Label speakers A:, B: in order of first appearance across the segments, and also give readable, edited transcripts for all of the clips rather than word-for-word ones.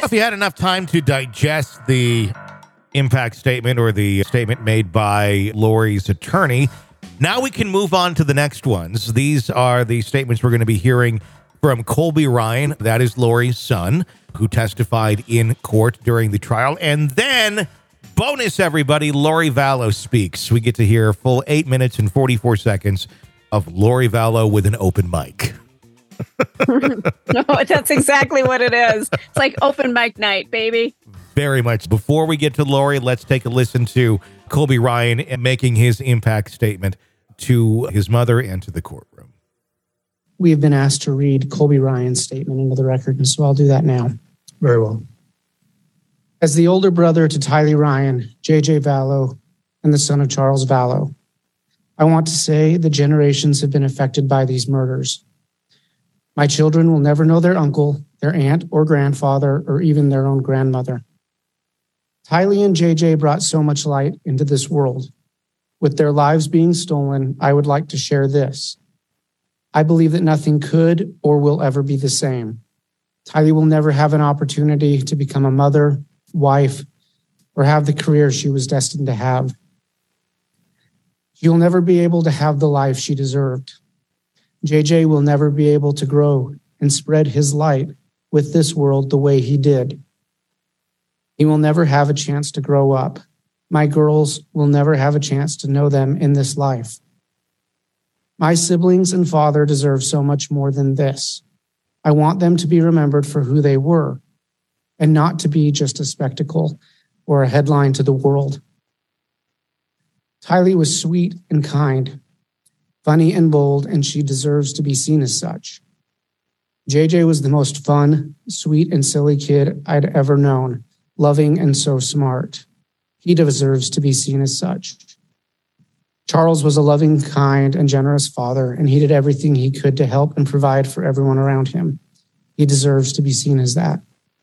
A: if you had enough time to digest the impact statement or the statement made by Lori's attorney. Now we can move on to the next ones. These are the statements we're going to be hearing from Colby Ryan. That is Lori's son, who testified in court during the trial. And then, bonus everybody, Lori Vallow speaks. We get to hear a full 8 minutes and 44 seconds of Lori Vallow with an open mic.
B: No, that's exactly what it is. It's like open mic night, baby.
A: Very much. Before we get to Lori, let's take a listen to Colby Ryan making his impact statement to his mother and to the courtroom.
C: We have been asked to read Colby Ryan's statement into the record, and so I'll do that now.
D: Very well.
C: As the older brother to Tylee Ryan, J.J. Vallow, and the son of Charles Vallow, I want to say the generations have been affected by these murders. My children will never know their uncle, their aunt or grandfather, or even their own grandmother. Tylee and JJ brought so much light into this world. With their lives being stolen, I would like to share this. I believe that nothing could or will ever be the same. Tylee will never have an opportunity to become a mother, wife, or have the career she was destined to have. She will never be able to have the life she deserved. JJ will never be able to grow and spread his light with this world the way he did. He will never have a chance to grow up. My girls will never have a chance to know them in this life. My siblings and father deserve so much more than this. I want them to be remembered for who they were and not to be just a spectacle or a headline to the world. Tylee was sweet and kind, funny and bold, and she deserves to be seen as such. JJ was the most fun, sweet, and silly kid I'd ever known. Loving and so smart. He deserves to be seen as such. Charles was a loving, kind, and generous father, and he did everything he could to help and provide for everyone around him. He deserves to be seen as that.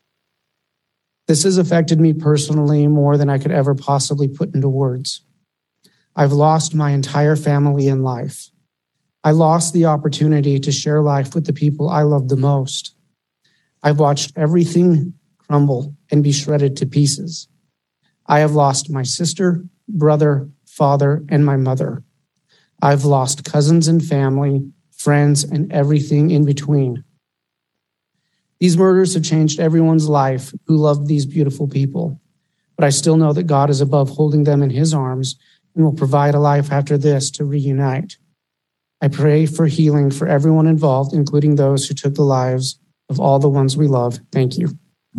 C: This has affected me personally more than I could ever possibly put into words. I've lost my entire family in life. I lost the opportunity to share life with the people I love the most. I've watched everything crumble and be shredded to pieces. I have lost my sister, brother, father, and my mother. I've lost cousins and family, friends, and everything in between. These murders have changed everyone's life who loved these beautiful people, but I still know that God is above holding them in his arms and will provide a life after this to reunite. I pray for healing for everyone involved, including those who took the lives of all the ones we love. Thank you.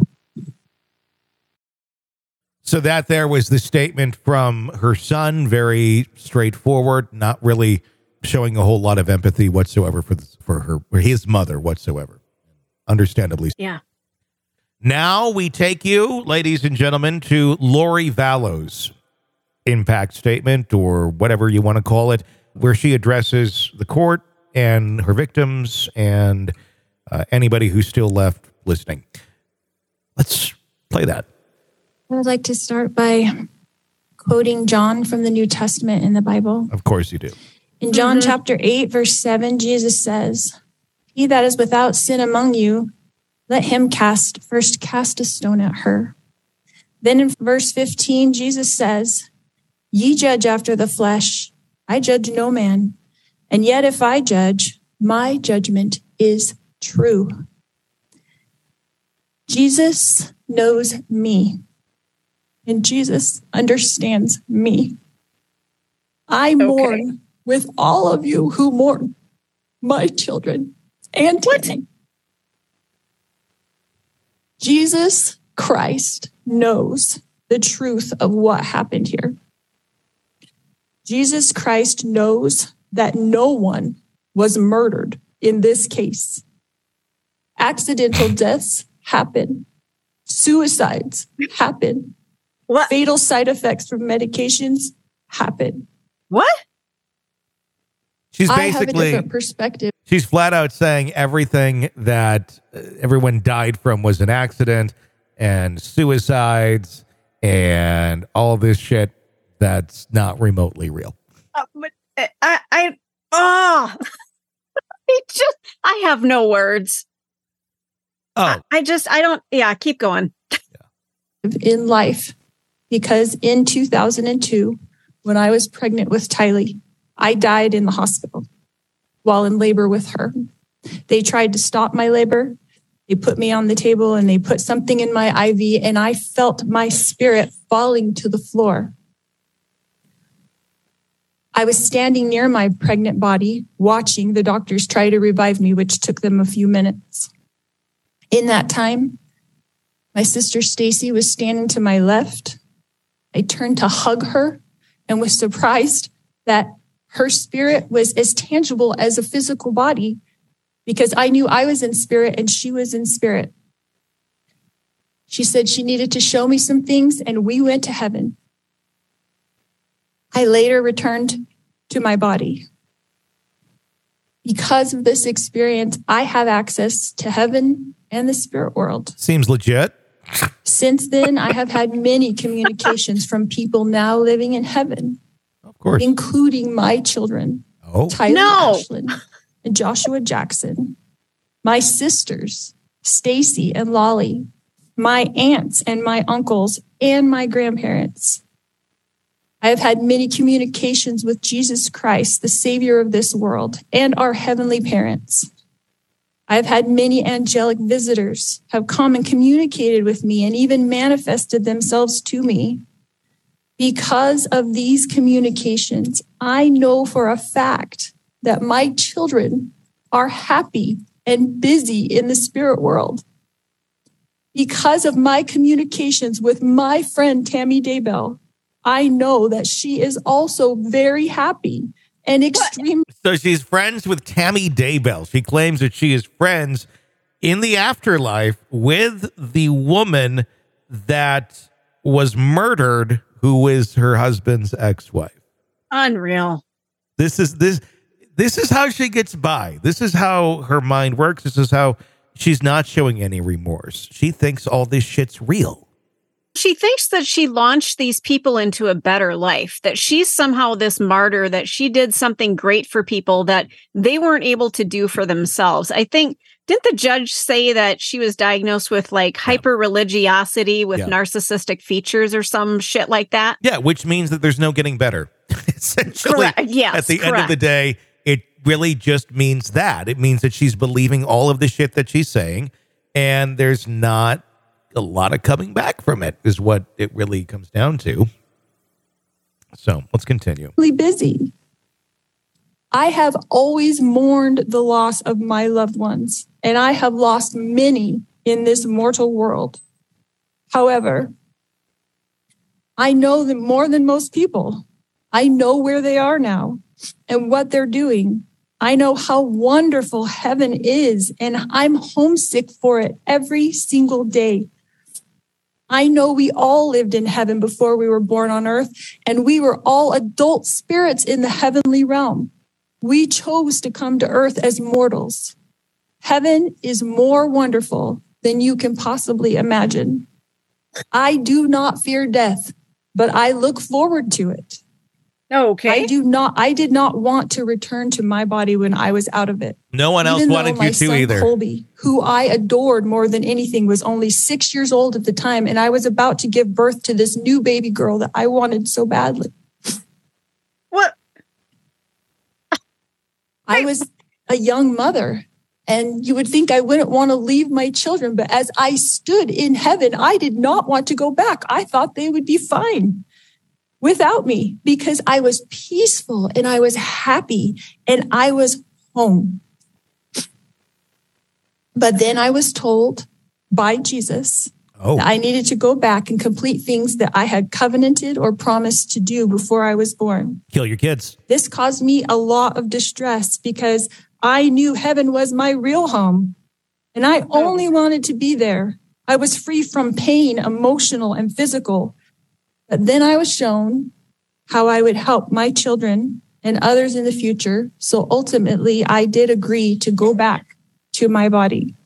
A: So that there was the statement from her son, very straightforward, not really showing a whole lot of empathy whatsoever for his mother whatsoever. Understandably.
B: Yeah.
A: Now we take you, ladies and gentlemen, to Lori Vallow's impact statement, or whatever you want to call it, where she addresses the court and her victims and anybody who's still left listening. Let's play that.
E: I would like to start by quoting John from the New Testament in the Bible.
A: Of course you do.
E: In John chapter 8, verse 7, Jesus says, "He that is without sin among you, let him first cast a stone at her." Then in verse 15, Jesus says, "Ye judge after the flesh. I judge no man. And yet if I judge, my judgment is true." Jesus knows me. And Jesus understands me. I mourn with all of you who mourn my children and Tanny. Jesus Christ knows the truth of what happened here. Jesus Christ knows that no one was murdered in this case. Accidental deaths happen. Suicides happen.
B: What?
E: Fatal side effects from medications happen.
B: What?
A: She's
E: I have a
A: basically,
E: different perspective.
A: she's flat out saying everything that everyone died from was an accident, and suicides and all this shit that's not remotely real.
B: But I have no words.
A: Oh,
B: I don't. Yeah, keep going.
E: in life because in 2002, when I was pregnant with Tylee, I died in the hospital while in labor with her. They tried to stop my labor. They put me on the table and they put something in my IV, and I felt my spirit falling to the floor. I was standing near my pregnant body, watching the doctors try to revive me, which took them a few minutes. In that time, my sister Stacy was standing to my left. I turned to hug her and was surprised that her spirit was as tangible as a physical body because I knew I was in spirit and she was in spirit. She said she needed to show me some things, and we went to heaven. I later returned to my body. Because of this experience, I have access to heaven and the spirit world.
A: Seems legit.
E: Since then, I have had many communications from people now living in heaven,
A: Of course.
E: including my children, Tylee Ashlyn and Joshua Jackson, my sisters, Stacy and Lolly, my aunts and my uncles, and my grandparents. I have had many communications with Jesus Christ, the Savior of this world, and our heavenly parents. I've had many angelic visitors have come and communicated with me and even manifested themselves to me. Because of these communications, I know for a fact that my children are happy and busy in the spirit world. Because of my communications with my friend Tammy Daybell, I know that she is also very happy and extremely.
A: So she's friends with Tammy Daybell. She claims that she is friends in the afterlife with the woman that was murdered, who is her husband's ex-wife.
B: Unreal.
A: This is how she gets by. This is how her mind works. This is how she's not showing any remorse. She thinks all this shit's real.
B: She thinks that she launched these people into a better life, that she's somehow this martyr, that she did something great for people that they weren't able to do for themselves. I think, didn't the judge say that she was diagnosed with like hyper religiosity with narcissistic features or some shit like that?
A: Yeah, which means that there's no getting better. Essentially,
B: correct. Yes,
A: at the end of the day, it really just means that. It means that she's believing all of the shit that she's saying, and there's not a lot of coming back from it, is what it really comes down to. So let's continue.
E: Busy. I have always mourned the loss of my loved ones, and I have lost many in this mortal world. However, I know them more than most people. I know where they are now and what they're doing. I know how wonderful heaven is, and I'm homesick for it every single day. I know we all lived in heaven before we were born on earth, and we were all adult spirits in the heavenly realm. We chose to come to earth as mortals. Heaven is more wonderful than you can possibly imagine. I do not fear death, but I look forward to it.
B: Okay.
E: I did not want to return to my body when I was out of it.
A: No one else wanted you to either.
E: Colby, who I adored more than anything, was only 6 years old at the time, and I was about to give birth to this new baby girl that I wanted so badly.
B: What?
E: I was a young mother, and you would think I wouldn't want to leave my children, but as I stood in heaven, I did not want to go back. I thought they would be fine without me because I was peaceful and I was happy and I was home. But then I was told by Jesus that I needed to go back and complete things that I had covenanted or promised to do before I was born.
A: Kill your kids.
E: This caused me a lot of distress because I knew heaven was my real home and I only wanted to be there. I was free from pain, emotional and physical. But then I was shown how I would help my children and others in the future. So ultimately, I did agree to go back to my body.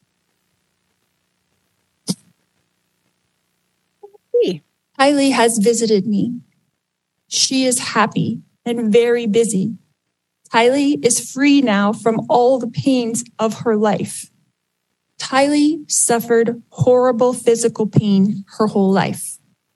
E: Tylee has visited me. She is happy and very busy. Tylee is free now from all the pains of her life. Tylee suffered horrible physical pain her whole life.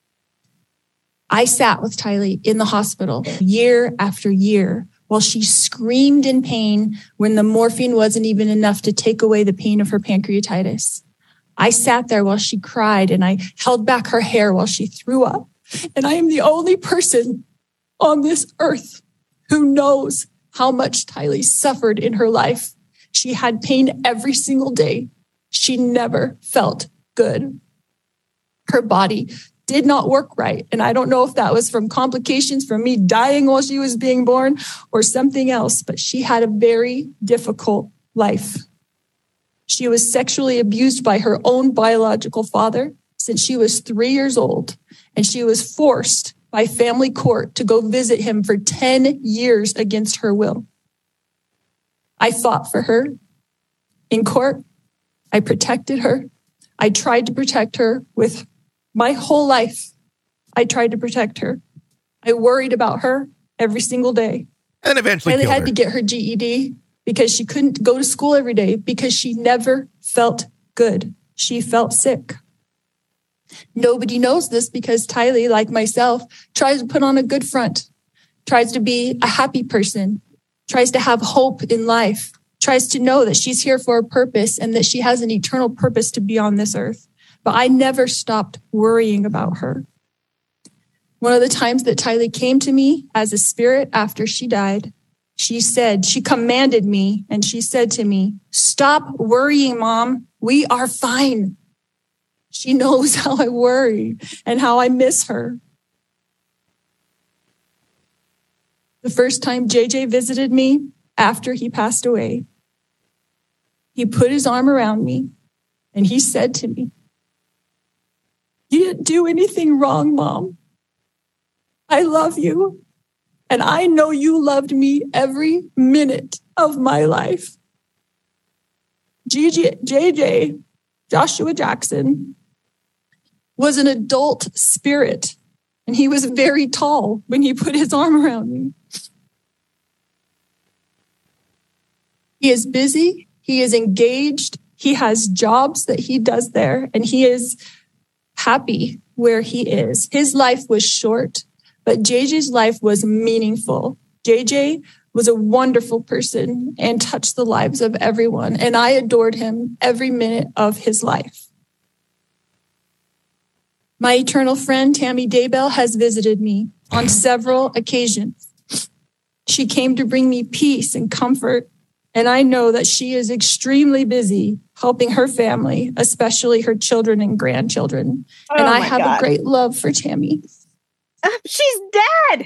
E: I sat with Tylee in the hospital year after year while she screamed in pain when the morphine wasn't even enough to take away the pain of her pancreatitis. I sat there while she cried and I held back her hair while she threw up. And I am the only person on this earth who knows how much Tylee suffered in her life. She had pain every single day. She never felt good. Her body did not work right. And I don't know if that was from complications from me dying while she was being born or something else, but she had a very difficult life. She was sexually abused by her own biological father since she was 3 years old, and she was forced by family court to go visit him for 10 years against her will. I fought for her in court. I protected her. I tried to protect her with my whole life. I tried to protect her. I worried about her every single day.
A: And eventually
E: Tylee had to get her GED because she couldn't go to school every day because she never felt good. She felt sick. Nobody knows this because Tylee, like myself, tries to put on a good front, tries to be a happy person, tries to have hope in life, tries to know that she's here for a purpose and that she has an eternal purpose to be on this earth. But I never stopped worrying about her. One of the times that Tylee came to me as a spirit after she died, she commanded me and she said to me, "Stop worrying, Mom. We are fine." She knows how I worry and how I miss her. The first time JJ visited me after he passed away, he put his arm around me and he said to me, "You didn't do anything wrong, Mom. I love you. And I know you loved me every minute of my life." JJ, Joshua Jackson, was an adult spirit, and he was very tall when he put his arm around me. He is busy. He is engaged. He has jobs that he does there, and he is happy where he is. His life was short, but JJ's life was meaningful. JJ was a wonderful person and touched the lives of everyone, and I adored him every minute of his life. My eternal friend, Tammy Daybell, has visited me on several occasions. She came to bring me peace and comfort, and I know that she is extremely busy helping her family, especially her children and grandchildren. And I have a great love for Tammy.
B: She's dead.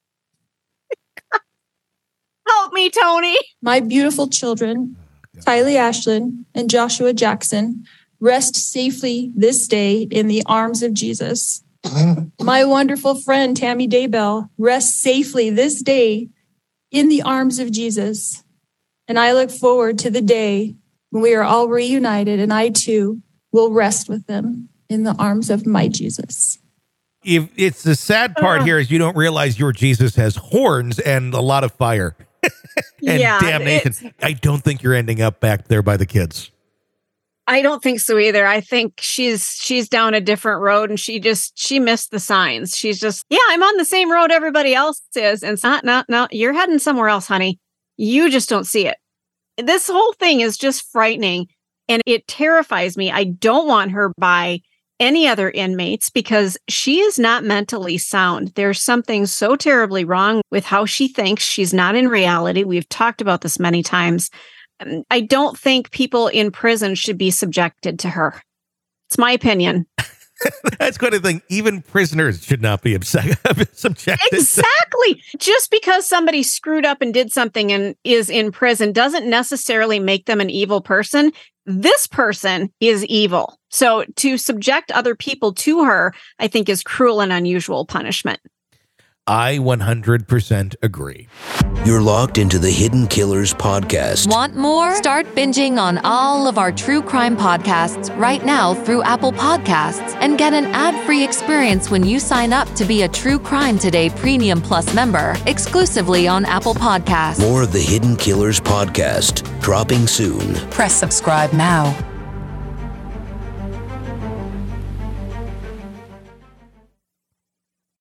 B: Help me, Tony.
E: My beautiful children, Tylee Ashlyn and Joshua Jackson, rest safely this day in the arms of Jesus. My wonderful friend, Tammy Daybell, rests safely this day in the arms of Jesus. And I look forward to the day when we are all reunited and I too will rest with them in the arms of my Jesus.
A: If it's the sad part here is you don't realize your Jesus has horns and a lot of fire and damnation. I don't think you're ending up back there by the kids.
B: I don't think so either. I think she's down a different road and she missed the signs. She's just, I'm on the same road everybody else is. And it's not, no, you're heading somewhere else, honey. You just don't see it. This whole thing is just frightening and it terrifies me. I don't want her by any other inmates because she is not mentally sound. There's something so terribly wrong with how she thinks. She's not in reality. We've talked about this many times. I don't think people in prison should be subjected to her. It's my opinion.
A: That's quite a thing. Even prisoners should not be subjected.
B: Exactly. Just because somebody screwed up and did something and is in prison doesn't necessarily make them an evil person. This person is evil. So to subject other people to her, I think is cruel and unusual punishment.
A: I 100% agree.
D: You're locked into the Hidden Killers podcast.
F: Want more? Start binging on all of our true crime podcasts right now through Apple Podcasts and get an ad-free experience when you sign up to be a True Crime Today Premium Plus member exclusively on Apple Podcasts.
D: More of the Hidden Killers podcast dropping soon.
F: Press subscribe now.